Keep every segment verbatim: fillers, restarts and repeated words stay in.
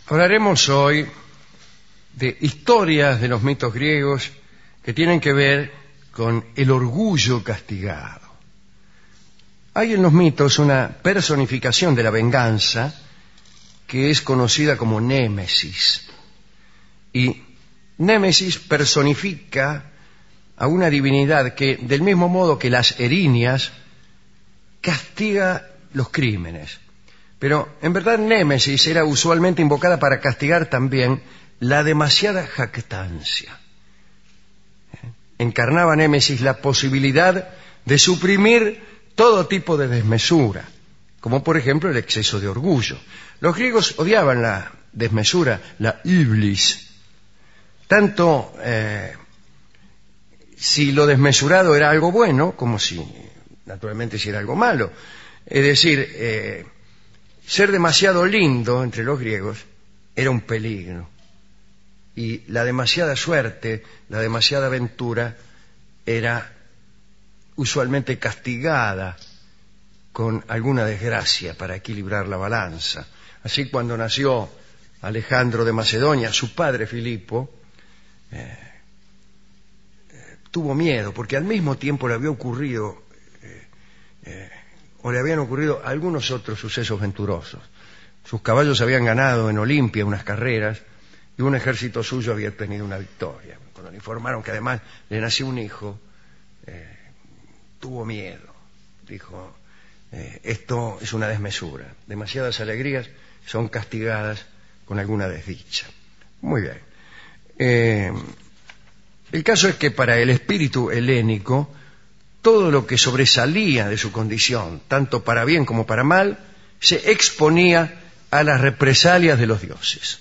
Hablaremos hoy de historias de los mitos griegos que tienen que ver con el orgullo castigado. Hay en los mitos una personificación de la venganza que es conocida como Némesis. Y Némesis personifica a una divinidad que, del mismo modo que las erinias, castiga los crímenes. Pero en verdad Némesis era usualmente invocada para castigar también la demasiada jactancia. Encarnaba Némesis la posibilidad de suprimir todo tipo de desmesura, como por ejemplo el exceso de orgullo. Los griegos odiaban la desmesura, la iblis, tanto eh, si lo desmesurado era algo bueno, como si, naturalmente, si era algo malo. Es decir, eh, ser demasiado lindo entre los griegos era un peligro. Y la demasiada suerte, la demasiada aventura, era usualmente castigada con alguna desgracia para equilibrar la balanza. Así, cuando nació Alejandro de Macedonia, su padre Filipo, eh, eh, tuvo miedo, porque al mismo tiempo le había ocurrido... Eh, eh, o le habían ocurrido algunos otros sucesos venturosos. Sus caballos habían ganado en Olimpia unas carreras y un ejército suyo había tenido una victoria. Cuando le informaron que además le nació un hijo, eh, tuvo miedo. Dijo, eh, esto es una desmesura. Demasiadas alegrías son castigadas con alguna desdicha. Muy bien. Eh, el caso es que para el espíritu helénico, todo lo que sobresalía de su condición, tanto para bien como para mal, se exponía a las represalias de los dioses.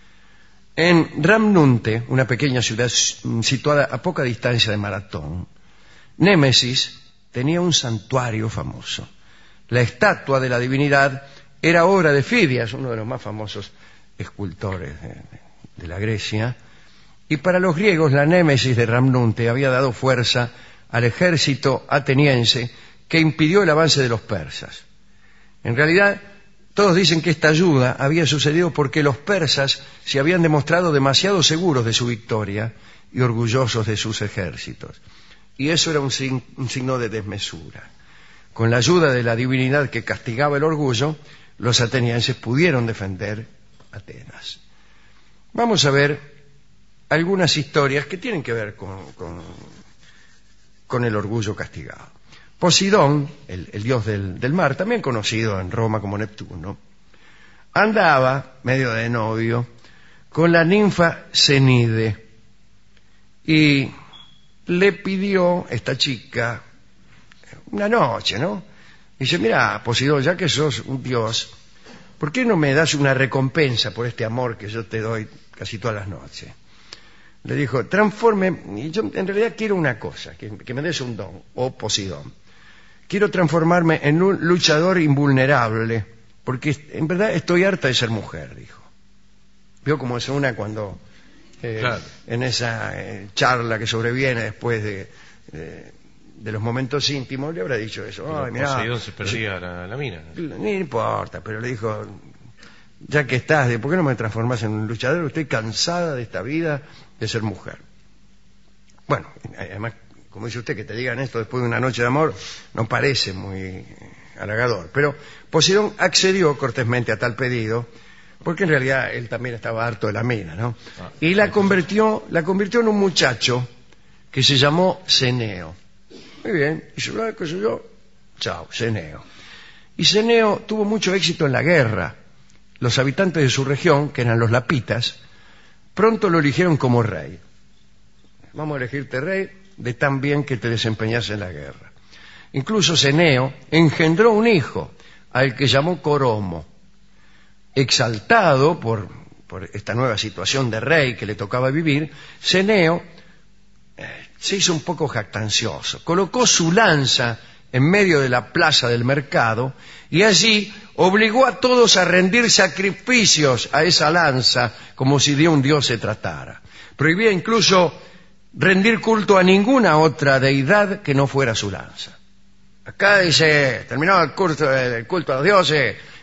En Ramnunte, una pequeña ciudad situada a poca distancia de Maratón, Némesis tenía un santuario famoso. La estatua de la divinidad era obra de Fidias, uno de los más famosos escultores de, de la Grecia, y para los griegos la Némesis de Ramnunte había dado fuerza al ejército ateniense que impidió el avance de los persas. En realidad, todos dicen que esta ayuda había sucedido porque los persas se habían demostrado demasiado seguros de su victoria y orgullosos de sus ejércitos. Y eso era un, sin, un signo de desmesura. Con la ayuda de la divinidad que castigaba el orgullo, los atenienses pudieron defender Atenas. Vamos a ver algunas historias que tienen que ver con... con con el orgullo castigado. Posidón, el, el dios del, del mar, también conocido en Roma como Neptuno, andaba, medio de novio, con la ninfa Cenide y le pidió esta chica una noche, ¿no? Dice, mira, Posidón, ya que sos un dios, ¿por qué no me das una recompensa por este amor que yo te doy casi todas las noches? Le dijo, transforme, y yo en realidad quiero una cosa, que, que me des un don, oh Posidón. Quiero transformarme en un luchador invulnerable, porque en verdad estoy harta de ser mujer, dijo. Vio como es una cuando, eh, claro, en esa eh, charla que sobreviene después de, de, de los momentos íntimos, le habrá dicho eso. Ay, mirá, Posidón se perdía sí, la, la mina. No importa, pero le dijo, ya que estás, ¿por qué no me transformas en un luchador? Estoy cansada de esta vida de ser mujer. Bueno, además, como dice usted, que te digan esto después de una noche de amor, no parece muy halagador. Pero Posidón accedió cortésmente a tal pedido, porque en realidad él también estaba harto de la mina, ¿no? Ah, y la convirtió, la convirtió en un muchacho que se llamó Ceneo. Muy bien, y yo, ¿qué sé yo? Chao, Ceneo. Y Ceneo tuvo mucho éxito en la guerra. Los habitantes de su región, que eran los lapitas, pronto lo eligieron como rey. Vamos a elegirte rey de tan bien que te desempeñas en la guerra. Incluso Ceneo engendró un hijo, al que llamó Coromo. Exaltado por, por esta nueva situación de rey que le tocaba vivir, Ceneo eh, se hizo un poco jactancioso. Colocó su lanza en medio de la plaza del mercado y allí obligó a todos a rendir sacrificios a esa lanza como si de un dios se tratara. Prohibía incluso rendir culto a ninguna otra deidad que no fuera su lanza. Acá dice, terminado el culto, el culto a los dioses,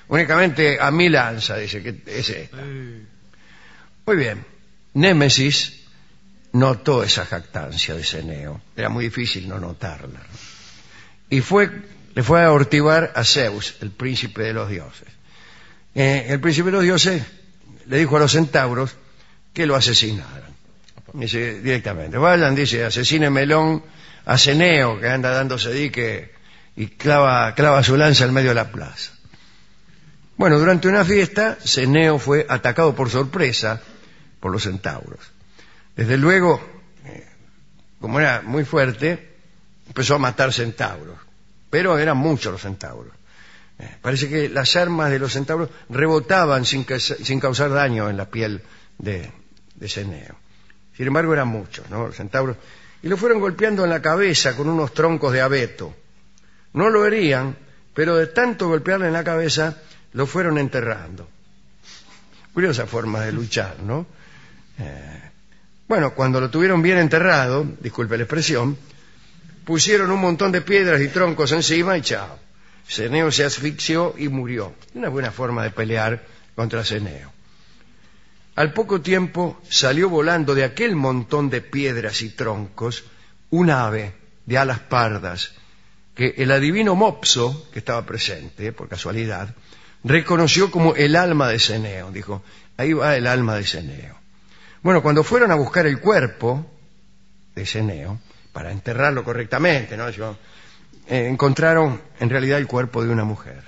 únicamente a mi lanza, dice que es esta. Muy bien. Némesis notó esa jactancia de Ceneo. Era muy difícil no notarla. Y fue, le fue a hortivar a Zeus, el príncipe de los dioses. Eh, el príncipe de los dioses le dijo a los centauros que lo asesinaran. Dice directamente, vayan, dice, asesine melón a Ceneo, que anda dándose dique y clava, clava su lanza en medio de la plaza. Bueno, durante una fiesta, Ceneo fue atacado por sorpresa por los centauros. Desde luego, eh, como era muy fuerte, empezó a matar centauros, pero eran muchos los centauros. Eh, parece que las armas de los centauros rebotaban sin, que, sin causar daño en la piel de, de Ceneo. Sin embargo, eran muchos, ¿no? Los centauros. Y lo fueron golpeando en la cabeza con unos troncos de abeto. No lo herían, pero de tanto golpearle en la cabeza, lo fueron enterrando. Curiosa forma de luchar, ¿no? Eh, bueno, cuando lo tuvieron bien enterrado, disculpe la expresión, pusieron un montón de piedras y troncos encima y chao. Ceneo se asfixió y murió. Una buena forma de pelear contra Ceneo. Al poco tiempo salió volando de aquel montón de piedras y troncos un ave de alas pardas que el adivino Mopso, que estaba presente, por casualidad, reconoció como el alma de Ceneo. Dijo, ahí va el alma de Ceneo. Bueno, cuando fueron a buscar el cuerpo de Ceneo, para enterrarlo correctamente, ¿no? Yo, eh, encontraron en realidad el cuerpo de una mujer.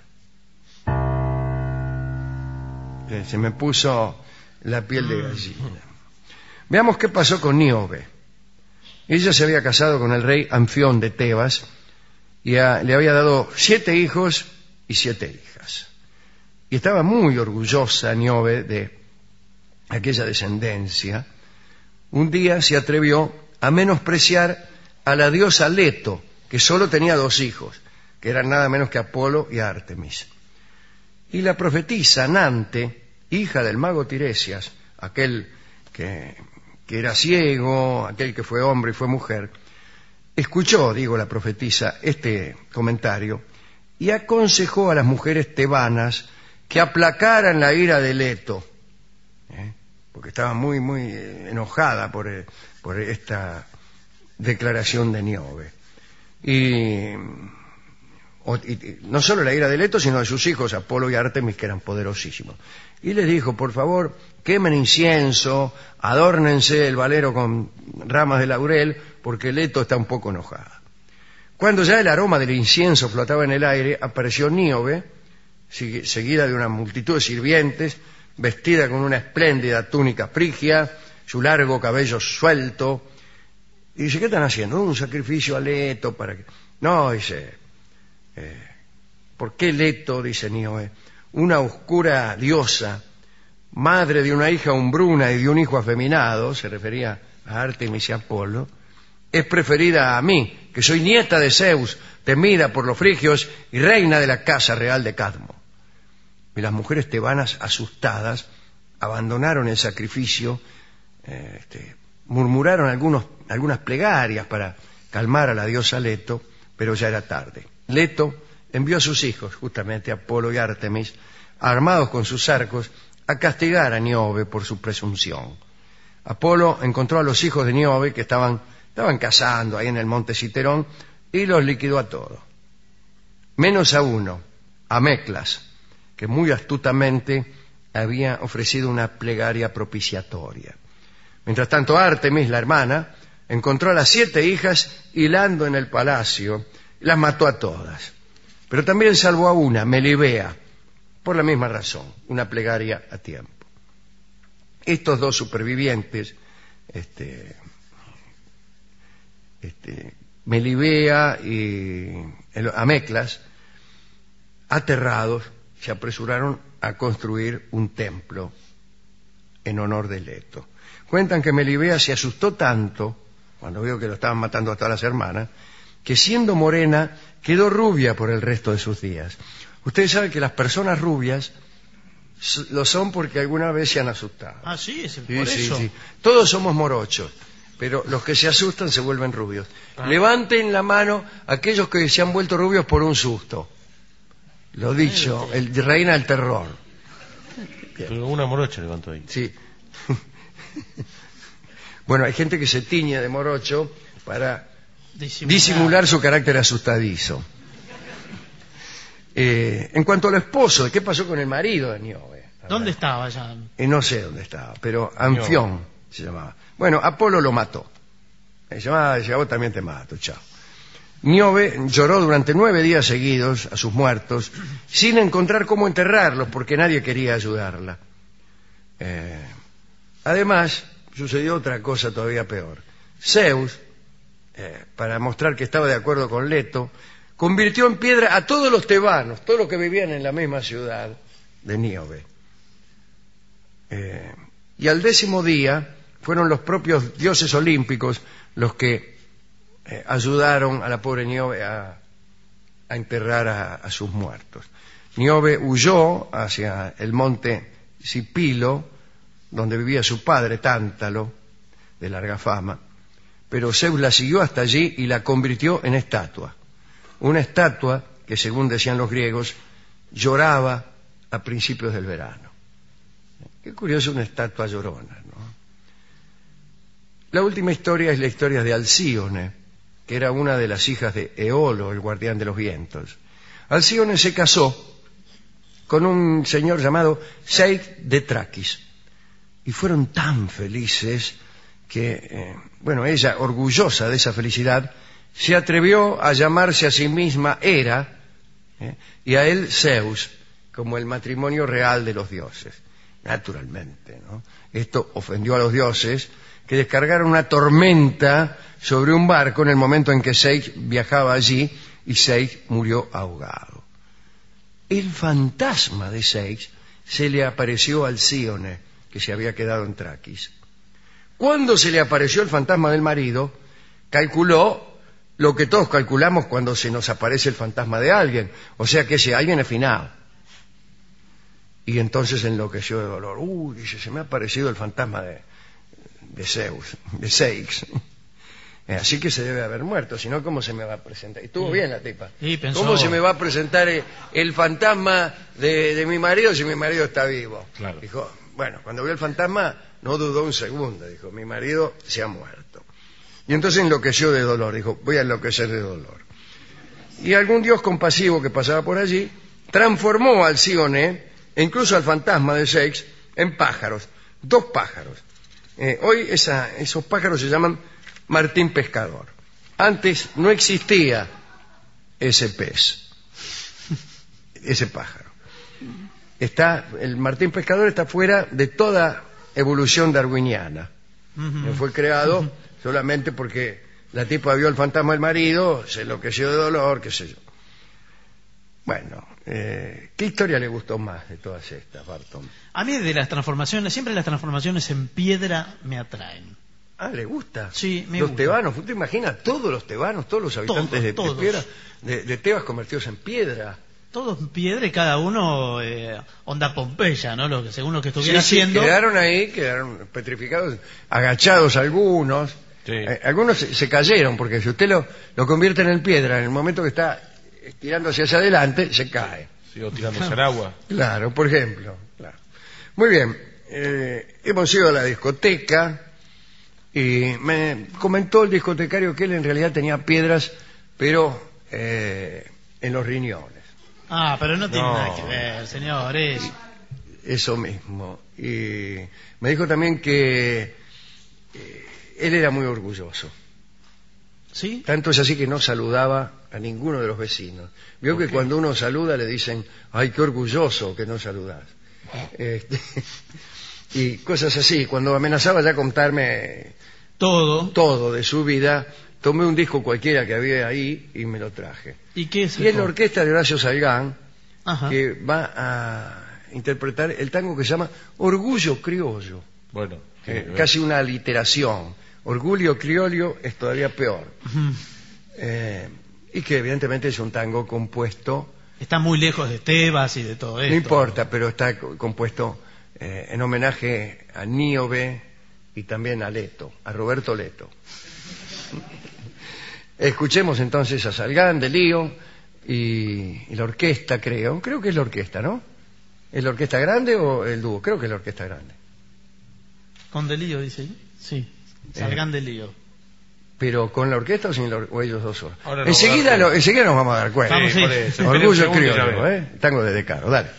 Eh, se me puso la piel de gallina. Veamos qué pasó con Níobe. Ella se había casado con el rey Anfión de Tebas y a, le había dado siete hijos y siete hijas. Y estaba muy orgullosa Níobe de aquella descendencia. Un día se atrevió a menospreciar a la diosa Leto, que solo tenía dos hijos, que eran nada menos que Apolo y Artemis. Y la profetisa Nante, hija del mago Tiresias, aquel que, que era ciego, aquel que fue hombre y fue mujer, escuchó, digo la profetisa, este comentario y aconsejó a las mujeres tebanas que aplacaran la ira de Leto, ¿eh? porque estaba muy, muy enojada por, por esta declaración de Níobe. Y, y no solo la ira de Leto, sino de sus hijos, Apolo y Artemis, que eran poderosísimos. Y les dijo, por favor, quemen incienso, adórnense el valero con ramas de laurel, porque Leto está un poco enojada. Cuando ya el aroma del incienso flotaba en el aire, apareció Níobe, seguida de una multitud de sirvientes, vestida con una espléndida túnica frigia, su largo cabello suelto. Y dice, ¿qué están haciendo? Un sacrificio a Leto para que... No, dice, eh, ¿por qué Leto? Dice Níobe, una oscura diosa, madre de una hija hombruna y de un hijo afeminado, se refería a Artemis y Apolo, es preferida a mí, que soy nieta de Zeus, temida por los frigios y reina de la casa real de Cadmo. Y las mujeres tebanas, asustadas, abandonaron el sacrificio, eh, este, murmuraron algunos, algunas plegarias para calmar a la diosa Leto, pero ya era tarde. Leto envió a sus hijos, justamente Apolo y Artemis, armados con sus arcos, a castigar a Níobe por su presunción. Apolo encontró a los hijos de Níobe que estaban, estaban cazando ahí en el monte Citerón y los liquidó a todos. Menos a uno, a Meclas, que muy astutamente había ofrecido una plegaria propiciatoria. Mientras tanto, Artemis, la hermana, encontró a las siete hijas hilando en el palacio y las mató a todas. Pero también salvó a una, Melibea, por la misma razón, una plegaria a tiempo. Estos dos supervivientes, este, este, Melibea y Ameclas, aterrados, se apresuraron a construir un templo en honor de Leto. Cuentan que Melibea se asustó tanto cuando vio que lo estaban matando a todas las hermanas, que siendo morena quedó rubia por el resto de sus días. Ustedes saben que las personas rubias lo son porque alguna vez se han asustado. Ah, sí, es el sí, por sí, eso. Sí. Todos somos morochos, pero los que se asustan se vuelven rubios. Ah. Levanten la mano aquellos que se han vuelto rubios por un susto. Lo dicho, el reina del terror. Pero una morocha levantó ahí. Sí. Bueno, hay gente que se tiñe de morocho para disimular, disimular su carácter asustadizo. Eh, en cuanto al esposo, ¿qué pasó con el marido de Níobe? ¿Dónde estaba ya? Eh, no sé dónde estaba, pero Anfión Níobe se llamaba. Bueno, Apolo lo mató. Se llamaba, decía, vos también te mato, chao. Níobe lloró durante nueve días seguidos a sus muertos, sin encontrar cómo enterrarlos, porque nadie quería ayudarla. Eh, además, sucedió otra cosa todavía peor. Zeus, eh, para mostrar que estaba de acuerdo con Leto, convirtió en piedra a todos los tebanos, todos los que vivían en la misma ciudad de Níobe. Eh, y al décimo día fueron los propios dioses olímpicos los que eh, ayudaron a la pobre Níobe a, a enterrar a, a sus muertos. Níobe huyó hacia el monte Sipilo, donde vivía su padre, Tántalo, de larga fama, pero Zeus la siguió hasta allí y la convirtió en estatua. Una estatua que, según decían los griegos, lloraba a principios del verano. Qué curioso, una estatua llorona, ¿no? La última historia es la historia de Alcíone, que era una de las hijas de Eolo, el guardián de los vientos. Alcíone se casó con un señor llamado Seid de Traquis, y fueron tan felices que, eh, bueno, ella, orgullosa de esa felicidad, se atrevió a llamarse a sí misma Hera, eh, y a él Zeus, como el matrimonio real de los dioses. Naturalmente, ¿no? Esto ofendió a los dioses, que descargaron una tormenta sobre un barco en el momento en que Zeus viajaba allí, y Zeus murió ahogado. El fantasma de Zeus se le apareció a Alcíone, que se había quedado en Traquis. Cuando se le apareció el fantasma del marido, calculó lo que todos calculamos cuando se nos aparece el fantasma de alguien, o sea que ese alguien es finado. Y entonces enloqueció de dolor. Uy, dice, se me ha aparecido el fantasma de, de Zeus, de Zeus. Así que se debe haber muerto, si no, ¿cómo se me va a presentar? Y estuvo bien la tipa. Sí, pensó... ¿Cómo se me va a presentar el, el fantasma de, de mi marido si mi marido está vivo? Claro. Dijo, bueno, cuando vio el fantasma no dudó un segundo, dijo, mi marido se ha muerto. Y entonces enloqueció de dolor, dijo, voy a enloquecer de dolor. Y algún dios compasivo que pasaba por allí transformó a Alcíone, e incluso al fantasma de Zeus, en pájaros, dos pájaros. Eh, hoy esa, esos pájaros se llaman Martín Pescador. Antes no existía ese pez, ese pájaro. Está, el Martín Pescador está fuera de toda evolución darwiniana. Uh-huh. Fue creado uh-huh. solamente porque la tipa vio el fantasma del marido, se enloqueció de dolor, qué sé yo. Bueno, eh, ¿qué historia le gustó más de todas estas, Barton? A mí de las transformaciones, siempre las transformaciones en piedra me atraen. Ah, ¿le gusta? Sí, me los gusta. tebanos, ¿usted imagina todos los tebanos, todos los habitantes todos, de, todos. de piedra, de, de Tebas convertidos en piedra? Todos en piedra y cada uno eh, onda Pompeya, ¿no? Lo que, según lo que estuviera sí, sí, haciendo. Quedaron ahí, quedaron petrificados, agachados algunos. Sí. Eh, algunos se, se cayeron, porque si usted lo, lo convierte en piedra, en el momento que está tirándose hacia adelante, se cae. Sigo tirándose al agua. Claro, por ejemplo. Claro. Muy bien, eh, hemos ido a la discoteca y me comentó el discotecario que él en realidad tenía piedras, pero eh, en los riñones. Ah, pero no tiene No. nada que ver, señores. Eso mismo. Y me dijo también que eh, él era muy orgulloso. ¿Sí? Tanto es así que no saludaba a ninguno de los vecinos. Vio que cuando uno saluda le dicen, ay, qué orgulloso que no saludás. Este, y cosas así. Cuando amenazaba ya contarme Todo. todo de su vida, tomé un disco cualquiera que había ahí y me lo traje. ¿Y qué es? Y es la orquesta de Horacio Salgán, Ajá. que va a interpretar el tango que se llama Orgullo Criollo. Bueno, Eh, casi una aliteración. Orgullo criollo es todavía peor. Ujú. Eh, y que evidentemente es un tango compuesto, Está muy lejos de Tebas y de todo esto. no importa, pero está co- compuesto eh, en homenaje a Níobe y también a Leto, a Roberto Leto. Escuchemos entonces a Salgán de Lío y, y la orquesta, creo. Creo que es la orquesta, ¿no? ¿Es la orquesta grande o el dúo? Creo que es la orquesta grande. Con Delío, dice. Sí, Salgan Eh. Delío. ¿Pero con la orquesta o, sin la or- o ellos dos solos? Ahora nos Enseguida, vamos a dar lo- enseguida nos vamos a dar cuenta. Vamos, sí. por eso. Espere un Orgullo segundo y ya criollo, ve. ¿eh? Tango de Decaro, dale.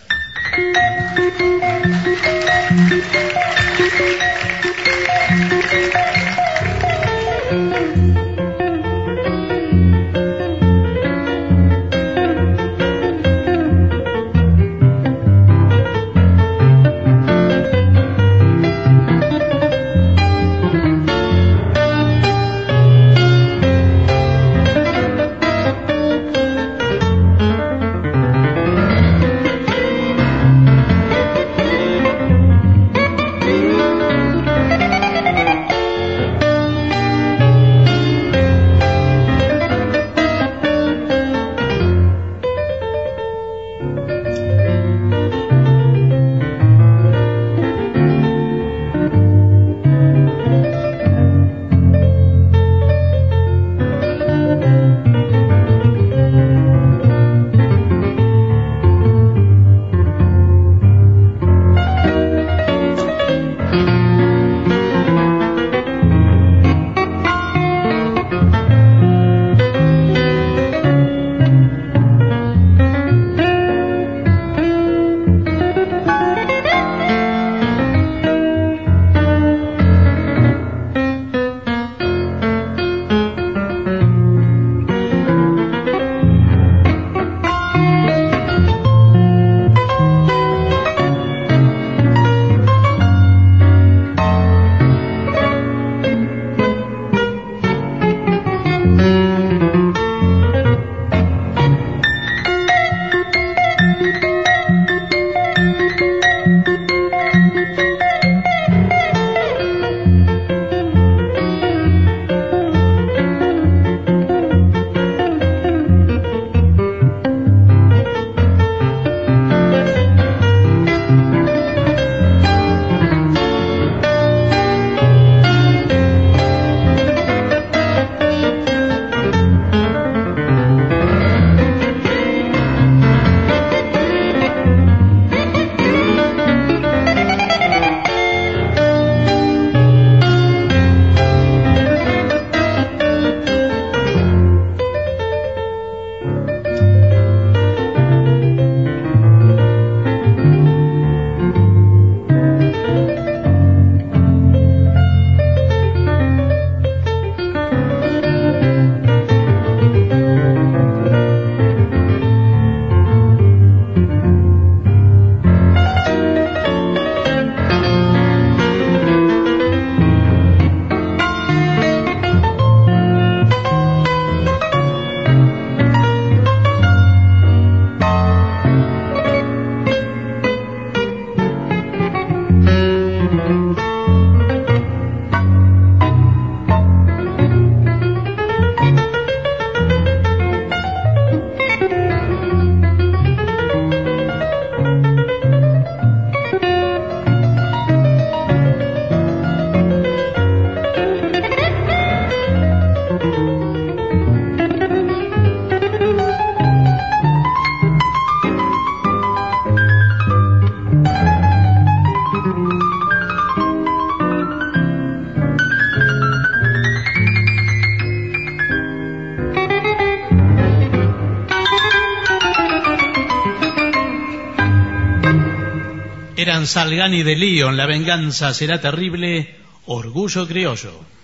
Eran Salgán y Delío, La venganza será terrible, Orgullo criollo.